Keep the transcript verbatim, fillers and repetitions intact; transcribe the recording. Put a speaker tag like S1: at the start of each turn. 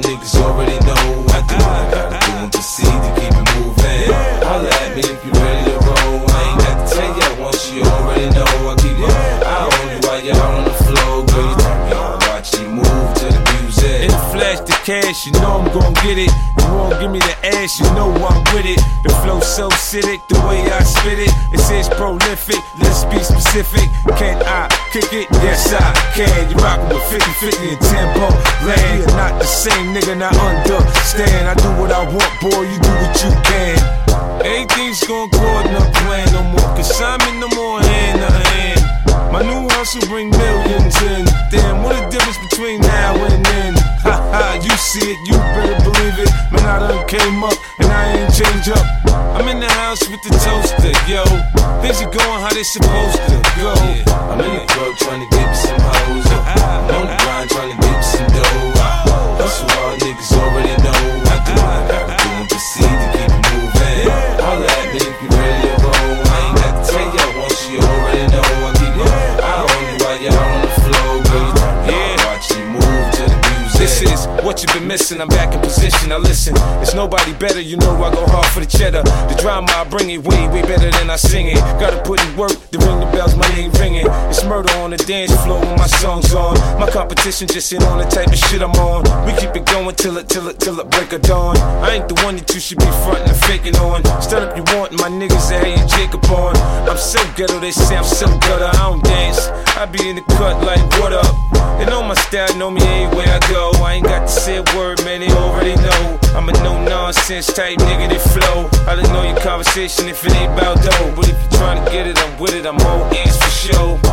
S1: niggas already know I do what I gotta do and proceed to keep it moving. Holla at me if you ready to roll. I ain't got to tell ya once you already know I keep my eye on you while you're out on the floor. Girl, you turn me on, watch you move to the music.
S2: In flash the cash, you know I'm gon' get it. You won't give me the ass, you know I'm with it. The flow so acidic, the way I spit it. It says prolific, let's be specific. Can I kick it? Yes I can. You rockin' with fifty fifty and tempo land. You're not the same nigga, not understand. I do what I want, boy, you do what you can. Everything's gon' go in the plan no more, cause I'm in no more hand to hand. My new hustle bring millions in. Damn, what a difference between now and then. Ha ha, you see it, you better believe it. Man, I done came up and I ain't changed up. I'm in the house with the toaster, yo. Things are going how they supposed to go.
S1: Yeah, I'm in the club trying to get me some hoes. I'm on the grind trying to get me some dough. Hustle hard, niggas already know I do what I gotta do and proceed to keep it moving. Holla at me if you ready to roll. I ain't got to tell ya once you already know I keep my eye on you while you're out on the floor. Girl, you turn me on, watch you move to the music.
S2: This is what you've been missing, I'm back in position. Now listen, there's nobody better, you know I go hard for the cheddar. The drama I bring it way, way better than I sing it. Gotta put in work to ring the bells, my name ringing. It's murder on the dance floor when my song's on. My competition just ain't on the type of shit I'm on. We keep it going till it, till it, till it break of dawn. I ain't the one that you should be frontin' and faking on. Start up you want, my niggas that hate Jacob on. I'm so ghetto, they say I'm so gutter, I don't dance. I be in the cut like, what up? They know my style, know me everywhere I go. I ain't got to say a word, man, they already know. I'm a no-nonsense type nigga that flow. I don't know your conversation if it ain't about dough. But if you're trying to get it, I'm with it, I'm all ears for sure.